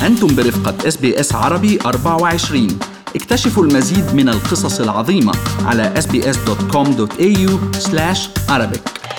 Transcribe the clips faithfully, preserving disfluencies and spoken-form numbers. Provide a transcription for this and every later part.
أنتم برفقة إس بي إس عربي أربعة وعشرين. اكتشفوا المزيد من القصص العظيمة على إس بي إس دوت كوم دوت إيه يو سلاش عربيك.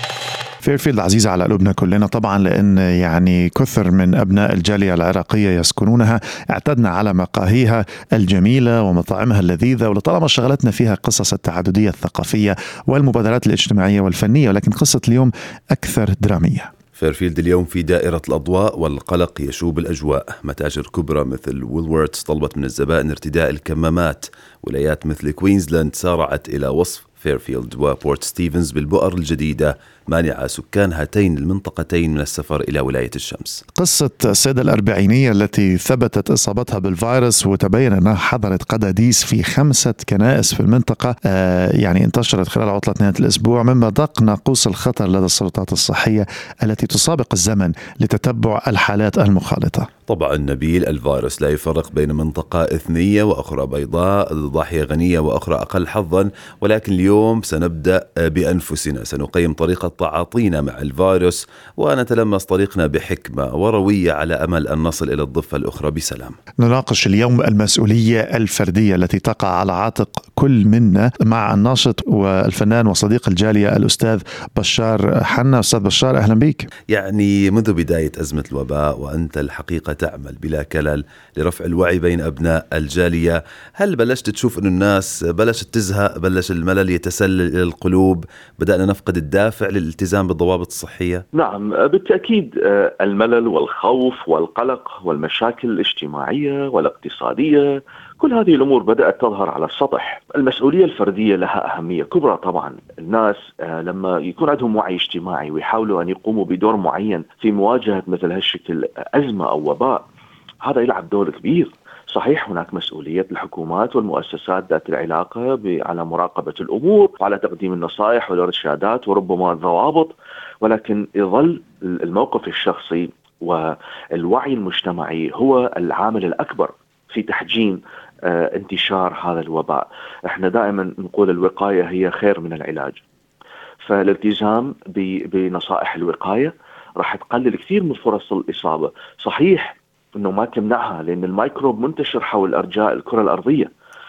فيرفيلد عزيزة على قلوبنا كلنا طبعا، لأن يعني كثر من أبناء الجالية العراقية يسكنونها. اعتدنا على مقاهيها الجميلة ومطاعمها اللذيذة، ولطالما شغلتنا فيها قصص التعددية الثقافية والمبادرات الاجتماعية والفنية، ولكن قصة اليوم أكثر درامية. فيرفيلد اليوم في دائرة الأضواء والقلق يشوب الأجواء. متاجر كبرى مثل وولورثس طلبت من الزبائن ارتداء الكمامات. ولايات مثل كوينزلاند سارعت إلى وصف فيرفيلد وبورت ستيفنز بالبؤر الجديدة، مانع سكان هاتين المنطقتين من السفر إلى ولاية الشمس. قصة السيدة الأربعينية التي ثبتت إصابتها بالفيروس وتبين أنها حضرت قداديس في خمسة كنائس في المنطقة، آه يعني انتشرت خلال عطلة نهاية الأسبوع، مما دق ناقوس الخطر لدى السلطات الصحية التي تسابق الزمن لتتبع الحالات المخالطة. طبعا نبيل، الفيروس لا يفرق بين منطقة إثنية وأخرى بيضاء، ضاحية غنية وأخرى أقل حظا، ولكن اليوم سنبدأ بأنفسنا، سنقيم طريقة تعاطينا مع الفيروس ونتلمس طريقنا بحكمة وروية على أمل أن نصل إلى الضفة الأخرى بسلام. نناقش اليوم المسؤولية الفردية التي تقع على عاتق كل منا مع الناشط والفنان وصديق الجالية الأستاذ بشار حنا. أستاذ بشار، أهلا بك. يعني منذ بداية أزمة الوباء وأنت الحقيقة تعمل بلا كلل لرفع الوعي بين أبناء الجالية، هل بلشت تشوف أن الناس بلشت تزهق، بلش الملل يتسلل إلى القلوب، بدأنا نفقد الدافع للالتزام بالضوابط الصحية؟ نعم بالتأكيد، الملل والخوف والقلق والمشاكل الاجتماعية والاقتصادية، كل هذه الأمور بدأت تظهر على السطح. المسؤولية الفردية لها أهمية كبرى طبعا. الناس لما يكون عندهم وعي اجتماعي ويحاولوا أن يقوموا بدور معين في مواجهة مثل هالشكل أزمة أو وباء، هذا يلعب دور كبير. صحيح هناك مسؤولية الحكومات والمؤسسات ذات العلاقة على مراقبة الأمور وعلى تقديم النصائح والإرشادات وربما الضوابط، ولكن يظل الموقف الشخصي والوعي المجتمعي هو العامل الأكبر في تحجيم آه انتشار هذا الوباء. احنا دائما نقول الوقاية هي خير من العلاج، فالالتزام بنصائح الوقاية راح تقلل كثير من فرص الإصابة. صحيح انه ما تمنعها لان الميكروب منتشر حول ارجاء الكرة الارضية،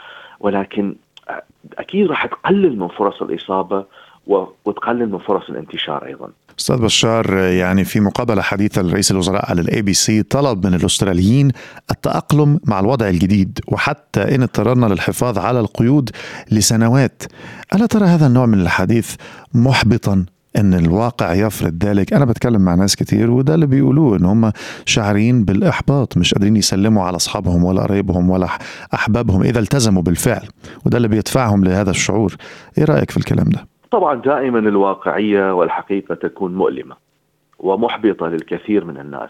ولكن اكيد راح تقلل من فرص الاصابة وتقلل من فرص الانتشار ايضا. أستاذ بشار، يعني في مقابلة حديثة لرئيس الوزراء على الاي بي سي طلب من الأستراليين التأقلم مع الوضع الجديد، وحتى إن اضطررنا للحفاظ على القيود لسنوات. ألا ترى هذا النوع من الحديث محبطا ان الواقع يفرض ذلك؟ انا بتكلم مع ناس كتير وده اللي بيقولوه، ان هم شاعرين بالاحباط، مش قادرين يسلموا على اصحابهم ولا قرايبهم ولا احبابهم اذا التزموا بالفعل، وده اللي بيدفعهم لهذا الشعور. ايه رايك في الكلام ده؟ طبعا دائما الواقعية والحقيقة تكون مؤلمة ومحبطة للكثير من الناس،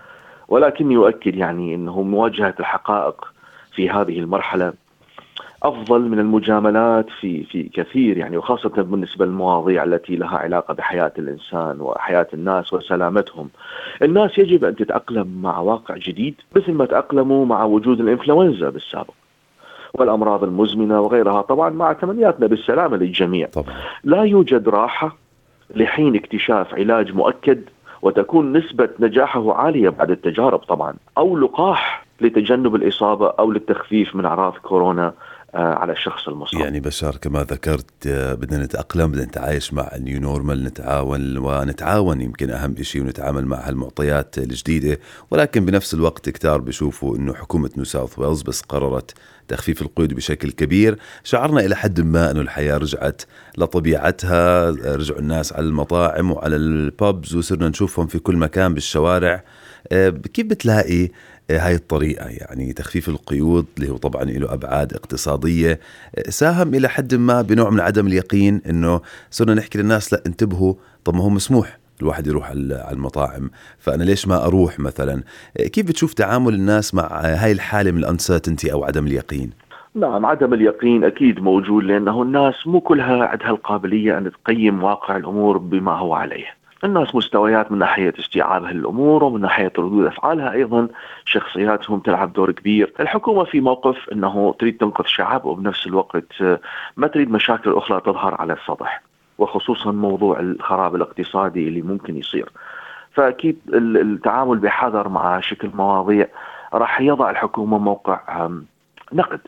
ولكن يؤكد يعني انه مواجهة الحقائق في هذه المرحلة أفضل من المجاملات في في كثير، يعني وخاصة بالنسبة للمواضيع التي لها علاقة بحياة الإنسان وحياة الناس وسلامتهم. الناس يجب أن تتأقلم مع واقع جديد مثل ما تأقلموا مع وجود الإنفلونزا بالسابق والأمراض المزمنة وغيرها، طبعا مع تمنياتنا بالسلامة للجميع. طبعا. لا يوجد راحة لحين اكتشاف علاج مؤكد وتكون نسبة نجاحه عالية بعد التجارب طبعا، أو لقاح لتجنب الإصابة أو للتخفيف من أعراض كورونا على الشخص المصاب. يعني بشار كما ذكرت بدنا نتأقلم، بدنا نتعايش مع النيو نورمال، نتعاون ونتعاون يمكن أهم إشي، ونتعامل مع هالمعطيات الجديدة. ولكن بنفس الوقت كتار بيشوفوا إنه حكومة نيو ساوث ويلز بس قررت تخفيف القيود بشكل كبير، شعرنا إلى حد ما إنه الحياة رجعت لطبيعتها، رجعوا الناس على المطاعم وعلى البابز وصرنا نشوفهم في كل مكان بالشوارع. كيف بتلاقي هاي الطريقة، يعني تخفيف القيود اللي هو طبعا له أبعاد اقتصادية، ساهم إلى حد ما بنوع من عدم اليقين إنه صرنا نحكي للناس لا انتبهوا، طب ما هو مسموح الواحد يروح على المطاعم، فأنا ليش ما أروح مثلا؟ كيف بتشوف تعامل الناس مع هاي الحالة من الأنسرتينتي أو عدم اليقين؟ نعم، عدم اليقين أكيد موجود، لأنه الناس مو كلها عندها القابلية أن تقيم واقع الأمور بما هو عليه. الناس مستويات من ناحية استيعابها للأمور ومن ناحية ردود أفعالها، أيضا شخصياتهم تلعب دور كبير. الحكومة في موقف أنه تريد تنقذ شعب وبنفس الوقت ما تريد مشاكل أخرى تظهر على السطح، وخصوصا موضوع الخراب الاقتصادي اللي ممكن يصير. فأكيد التعامل بحذر مع شكل مواضيع راح يضع الحكومة موقع نقد،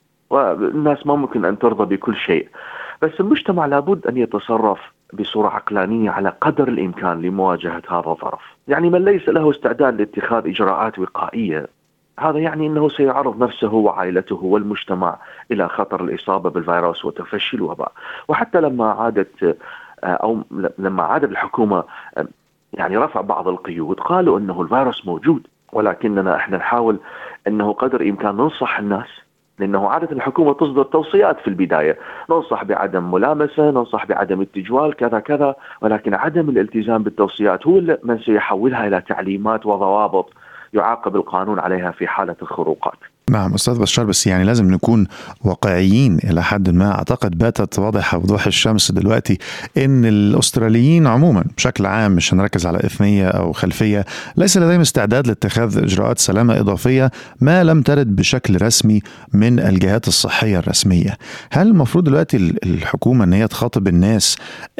والناس ما ممكن أن ترضى بكل شيء. بس المجتمع لابد أن يتصرف بصورة عقلانية على قدر الإمكان لمواجهة هذا الظرف. يعني من ليس له استعداد لاتخاذ إجراءات وقائية، هذا يعني أنه سيعرض نفسه وعائلته والمجتمع إلى خطر الإصابة بالفيروس وتفشي الوباء. وحتى لما عادت أو لما عادت الحكومة يعني رفع بعض القيود، قالوا أنه الفيروس موجود، ولكننا إحنا نحاول أنه قدر الإمكان ننصح الناس، لأنه عادة الحكومة تصدر توصيات في البداية، ننصح بعدم ملامسة، ننصح بعدم التجوال كذا كذا، ولكن عدم الالتزام بالتوصيات هو من سيحولها إلى تعليمات وضوابط يعاقب القانون عليها في حالة الخروقات. نعم أستاذ بشار، بس يعني لازم نكون واقعيين إلى حد ما. أعتقد باتت واضحة وضوح الشمس دلوقتي إن الأستراليين عموما بشكل عام، مش هنركز على إثنية أو خلفية، ليس لديهم استعداد لاتخاذ إجراءات سلامة إضافية ما لم ترد بشكل رسمي من الجهات الصحية الرسمية. هل المفروض دلوقتي الحكومة أن هي تخاطب الناس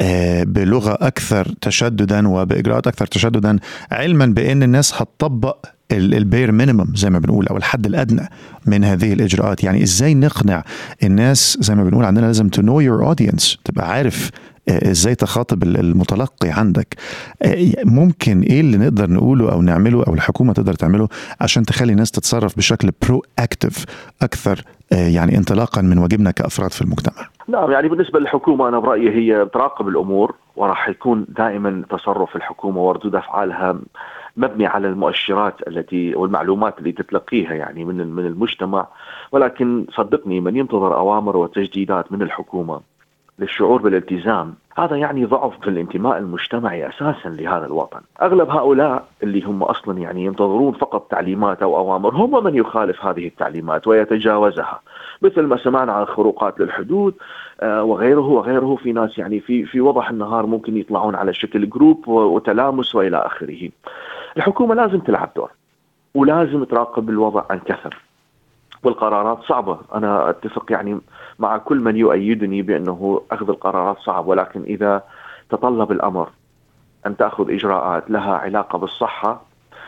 بلغة أكثر تشددا وبإجراءات أكثر تشددا، علما بأن الناس هتطبق البير مينيمم زي ما بنقول أو الحد الأدنى من هذه الإجراءات؟ يعني إزاي نقنع الناس؟ زي ما بنقول عندنا لازم to know your audience، تبقى عارف إزاي تخاطب المتلقي عندك. ممكن إيه اللي نقدر نقوله أو نعمله أو الحكومة تقدر تعمله عشان تخلي الناس تتصرف بشكل برو أكتف أكثر، يعني انطلاقا من واجبنا كأفراد في المجتمع؟ نعم، يعني بالنسبة للحكومة أنا برأيي هي تراقب الأمور، وراح يكون دائما تصرف الحكومة وردود أفعالها مبني على المؤشرات التي والمعلومات اللي تتلقيها يعني من من المجتمع. ولكن صدقني، من ينتظر أوامر وتجديدات من الحكومة للشعور بالالتزام، هذا يعني ضعف في الانتماء المجتمعي أساسا لهذا الوطن. أغلب هؤلاء اللي هم أصلا يعني ينتظرون فقط تعليمات أو أوامر هم من يخالف هذه التعليمات ويتجاوزها، مثل ما سمعنا عن خروقات للحدود وغيره وغيره. في ناس يعني في في وضح النهار ممكن يطلعون على شكل جروب وتلامس وإلى آخره. الحكومة لازم تلعب دور ولازم تراقب الوضع عن كثب، والقرارات صعبة. أنا أتفق يعني مع كل من يؤيدني بأنه أخذ القرارات صعب، ولكن إذا تطلب الأمر أن تأخذ إجراءات لها علاقة بالصحة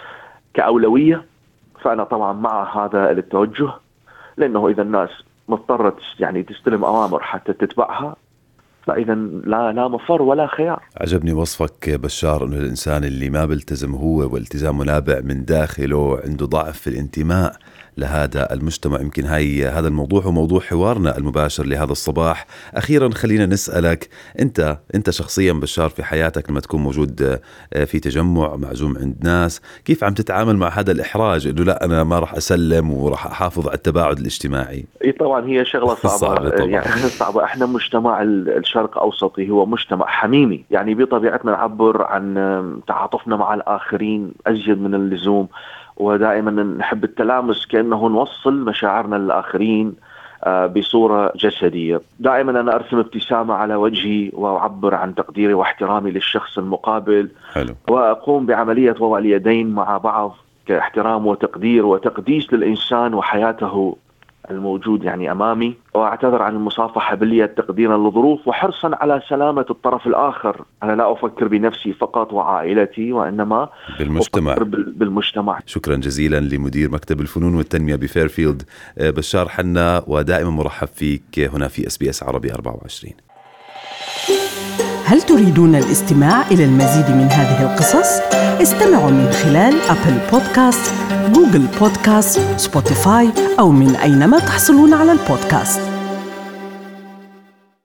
كأولوية، فأنا طبعا مع هذا التوجه، لأنه إذا الناس مضطرة يعني تستلم أوامر حتى تتبعها، فإذا لا لا مفر ولا خيار. عجبني وصفك بشار أنه الإنسان اللي ما بيلتزم هو والتزام نابع من داخله عنده ضعف في الانتماء لهذا المجتمع. يمكن هاي هذا الموضوع هو موضوع حوارنا المباشر لهذا الصباح. أخيرا خلينا نسألك أنت أنت شخصيا بشار في حياتك لما تكون موجود في تجمع معزوم عند ناس، كيف عم تتعامل مع هذا الإحراج إنه لا أنا ما راح أسلم وراح أحافظ على التباعد الاجتماعي؟ إيه طبعا هي شغلة صعبة, صعبة يعني صعبة. إحنا مجتمع الشرق أوسطي هو مجتمع حميمي، يعني بطبيعتنا نعبر عن تعاطفنا مع الآخرين أزيد من اللزوم، ودائما نحب التلامس كأنه نوصل مشاعرنا للآخرين بصورة جسدية. دائما أنا أرسم ابتسامة على وجهي وأعبر عن تقديري واحترامي للشخص المقابل. حلو. وأقوم بعملية وضع اليدين مع بعض كاحترام وتقدير وتقديس للإنسان وحياته الموجود يعني أمامي، وأعتذر عن المصافحة باليد تقديرا للظروف وحرصا على سلامة الطرف الآخر. أنا لا أفكر بنفسي فقط وعائلتي، وإنما بالمجتمع. أفكر بالمجتمع. شكرا جزيلا لمدير مكتب الفنون والتنمية بفيرفيلد بشار حنا، ودائما مرحب فيك هنا في إس بي إس عربي أربعة وعشرين. هل تريدون الاستماع إلى المزيد من هذه القصص؟ استمعوا من خلال أبل بودكاست، جوجل بودكاست، سبوتيفاي أو من أينما تحصلون على البودكاست.